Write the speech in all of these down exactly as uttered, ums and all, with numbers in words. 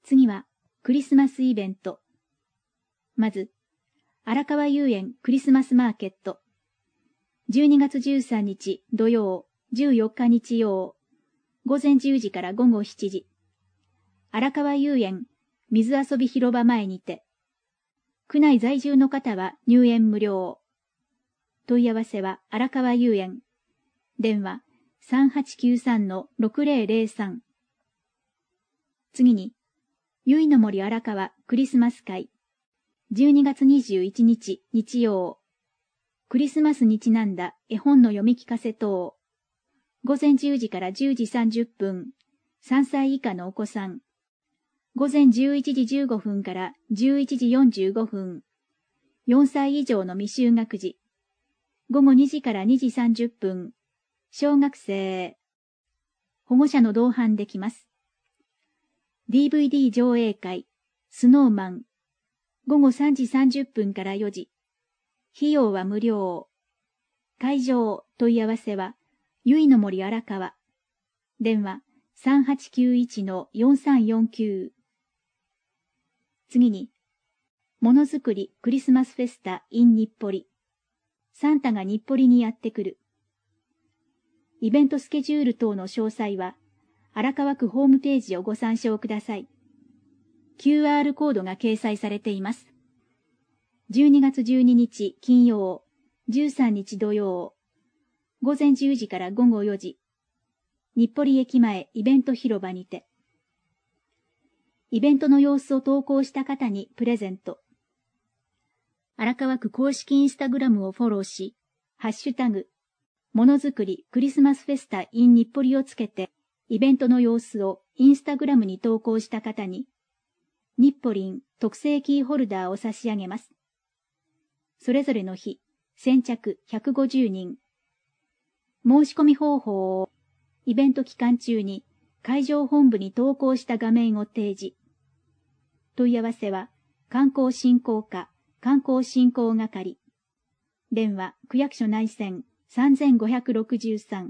次は、クリスマスイベント。まず、荒川遊園クリスマスマーケット。じゅうにがつじゅうさんにち土曜、じゅうよっか日曜、午前じゅうじから午後しちじ。荒川遊園水遊び広場前にて。区内在住の方は入園無料。問い合わせは荒川遊園。電話 さんはちきゅうさんのろくぜろぜろさん。次に、ゆいの森荒川クリスマス会。じゅうにがつにじゅういちにち日曜。クリスマスにちなんだ絵本の読み聞かせ等。午前じゅうじからじゅうじさんじゅっぷん。さんさい以下のお子さん。午前じゅういちじじゅうごふんからじゅういちじよんじゅうごふん。よんさい以上の未就学児。午後にじからにじさんじゅっぷん。小学生。保護者の同伴できます。ディーブイディー 上映会、スノーマン。午後さんじさんじゅっぷんからよじ。費用は無料。会場、問い合わせは、ゆいの森荒川。電話 さんはちきゅういちのよんさんよんきゅう。次に、ものづくりクリスマスフェスタ in 日暮里。サンタが日暮里にやってくる。イベントスケジュール等の詳細は、荒川区ホームページをご参照ください。キューアール コードが掲載されています。じゅうにがつじゅうににち金曜、じゅうさんにち土曜、午前じゅうじから午後よじ、日暮里駅前イベント広場にて。イベントの様子を投稿した方にプレゼント。荒川区公式インスタグラムをフォローし、ハッシュタグ、ものづくりクリスマスフェスタ in 日暮里をつけて、イベントの様子をインスタグラムに投稿した方に、日暮里特製キーホルダーを差し上げます。それぞれの日、先着ひゃくごじゅうにん。申し込み方法を、イベント期間中に会場本部に投稿した画面を提示。問い合わせは、観光振興課、観光振興係。電話、区役所内線さんぜんごひゃくろくじゅうさん。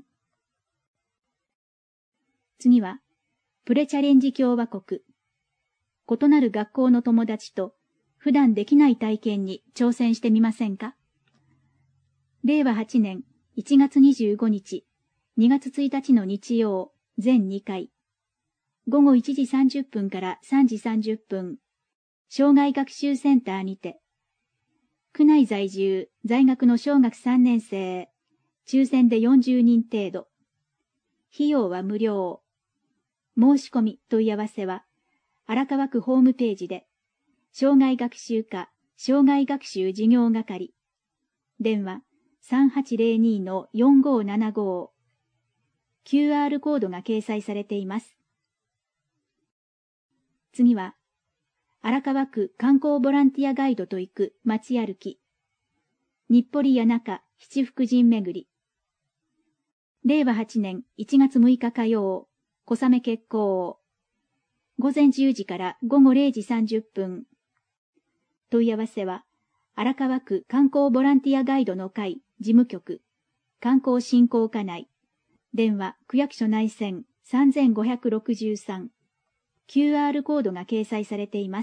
次は、プレチャレンジ共和国。異なる学校の友達と、普段できない体験に挑戦してみませんか？れいわはちねんいちがつにじゅうごにち、にがつついたちの日曜、全にかい。午後いちじさんじゅっぷんからさんじさんじゅっぷん。障害学習センターにて。区内在住、在学の小学さんねん生。抽選でよんじゅうにん程度。費用は無料。申し込み問い合わせは、荒川区ホームページで、障害学習課、障害学習事業係。電話 さんはちぜろにのよんごーななごー。キューアール コードが掲載されています。次は、荒川区観光ボランティアガイドと行く街歩き。日暮里谷中七福神巡り。れいわはちねんいちがつむいか火曜、小雨決行。午前じゅうじから午後れいじさんじゅっぷん。問い合わせは、荒川区観光ボランティアガイドの会事務局、観光振興課内。電話、区役所内線さんぜんごひゃくろくじゅうさん。キューアール コードが掲載されています。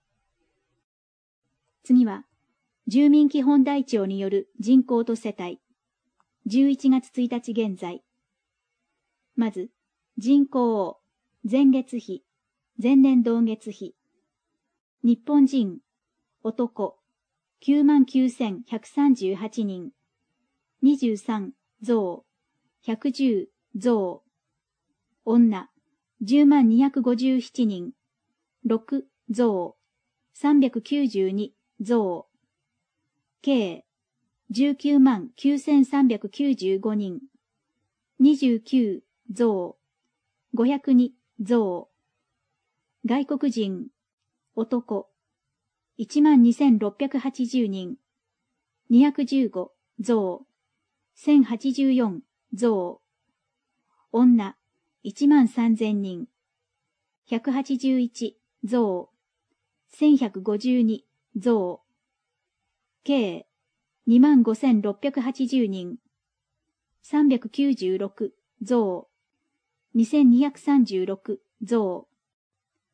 次は、住民基本台帳による人口と世帯。じゅういちがつついたち現在。まず、人口、前月比、前年同月比。日本人、男、きゅうまんきゅうせんひゃくさんじゅうはちにん。にじゅうさん、増、ひゃくじゅう、増。女、じゅうまんにひゃくごじゅうななにん。ろく、増、さんびゃくきゅうじゅうに、増。計、じゅうきゅうまんきゅうせんさんびゃくきゅうじゅうごにん。にじゅうきゅう、増。ごひゃくに、増。外国人、男、いちまんにせんろっぴゃくはちじゅうにん。にひゃくじゅうご、増。せんはちじゅうよん、増。女、いちまんさんぜんにん。ひゃくはちじゅういち、増。せんひゃくごじゅうに、増。計、にまんごせんろっぴゃくはちじゅうにん。さんびゃくきゅうじゅうろく、増。にせんにひゃくさんじゅうろく、増。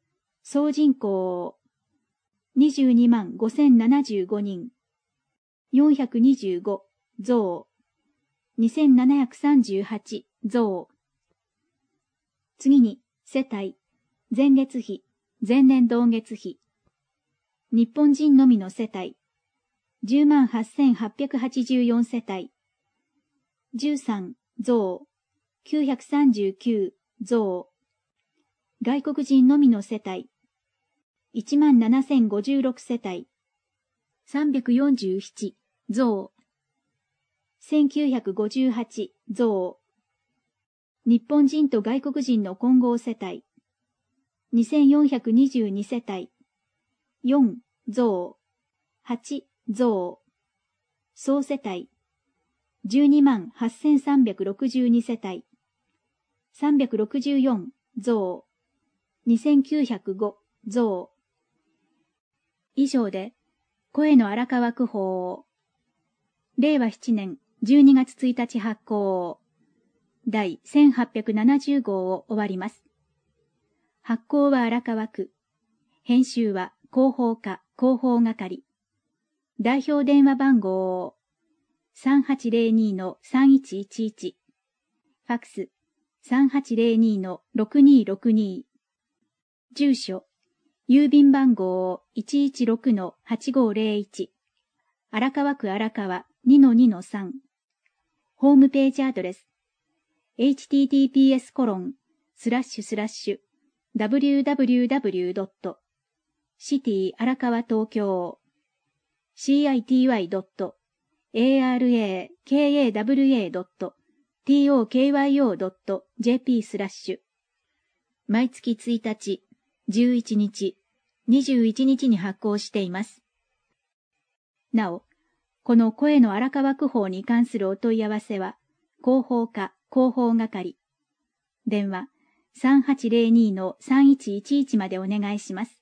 総人口にじゅうにまんごせんななじゅうごにん、よんひゃくにじゅうご増、にせんななひゃくさんじゅうはち増。次に、世帯、前月比、前年同月比。日本人のみの世帯、じゅうまんはっせんはっぴゃくはちじゅうよん世帯、じゅうさん増、きゅうひゃくさんじゅうきゅう増。外国人のみの世帯、いちまんななせんごじゅうろく世帯、さんびゃくよんじゅうなな増。せんきゅうひゃくごじゅうはち増。日本人と外国人の混合世帯、にせんよんひゃくにじゅうに世帯、よん増、はち増。総世帯、じゅうにまんはっせんさんびゃくろくじゅうに世帯、さんびゃくろくじゅうよん増、にせんきゅうひゃくご増。以上で、声の荒川区法、れいわななねんじゅうにがつついたち発行、第せんはっぴゃくななじゅう号を終わります。発行は荒川区。編集は広報課広報係。代表電話番号 さんはちぜろに のさんいちいちいち。ファックス さんはちぜろに のろくにろくに。住所、郵便番号 いちいちろく のはちごぜろいち。荒川区荒川 にのにのさん。ホームページアドレス エイチティーティーピーエス コロンスラッシュスラッシュ ダブリューダブリューダブリュー ドット シティ荒川東京 シーアイティーワイ ドット エーアールエーケーエーダブリューエー ドット ティーオーケーワイオー ドット ジェーピー スラッシュ。毎月ついたち、じゅういちにち、にじゅういちにちに発行しています。なお、この声の荒川区法に関するお問い合わせは、広報課広報係。電話 さんはちぜろに のさんいちいちいち までお願いします。